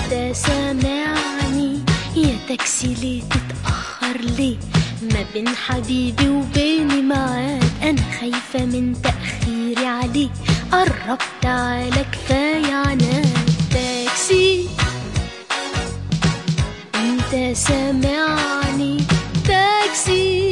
انت سامعني يا تاكسي؟ ليه تتأخر ليه؟ ما بين حبيبي وبيني معاك، انا خايفة من تأخيري عليك. قرب تعالى كفاية عناك. تاكسي انت سامعني؟ تاكسي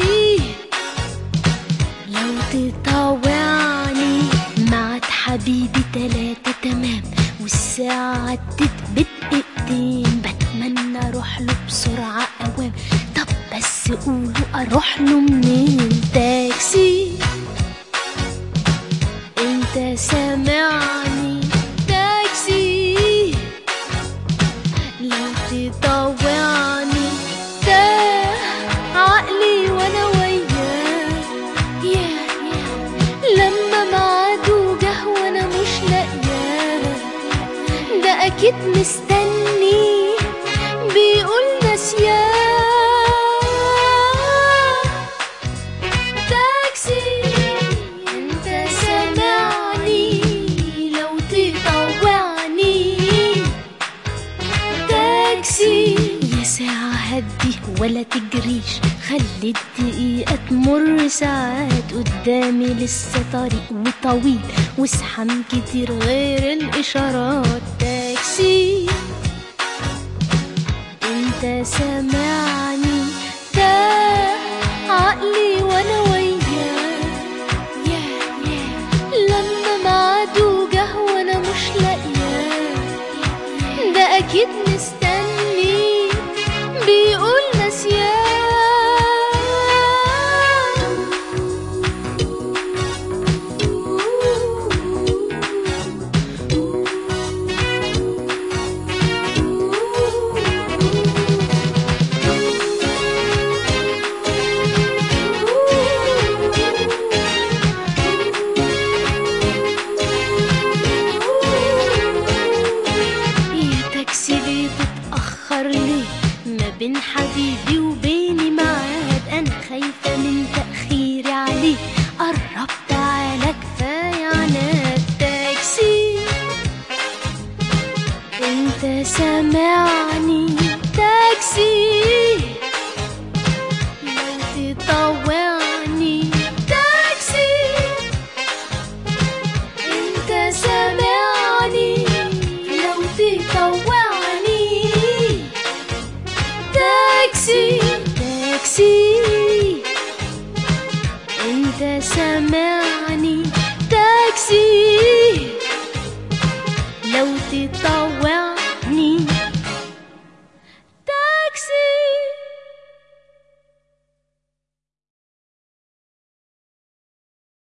لو تطوعني. معك حبيبي 3 تمام، والساعة عدت بدقيقتين. بتمنى اروح له بسرعة اوام، طب بس قولوا اروح له منين؟ تاكسي انت سامعني؟ تاكسي لو تطوعني. تاه عقلي وانا وياك، يا لما ميعاده جه وانا مش لاقياه. ده اكيد مستني بيقول نسياه. تاكسي انت سامعني؟ لو تطوعني. تاكسي يا ساعة هدي ولا تجريش، خلي الدقيقة تمر ساعات. قدامي لسه طريق وطويل وزحام كتير غير الإشارات. تاكسي انت سامعني؟ تاه عقلي وانا وياك، لما ميعاده جه وانا مش لاقياه. ده اكيد مستني بيقول نسياه. ليه ما بين حبيبي وبيني ميعاد؟ انا خايفة من تأخيري عليه. قرب تعالى كفاية عناك. تاكسي انت سامعني؟ تاكسي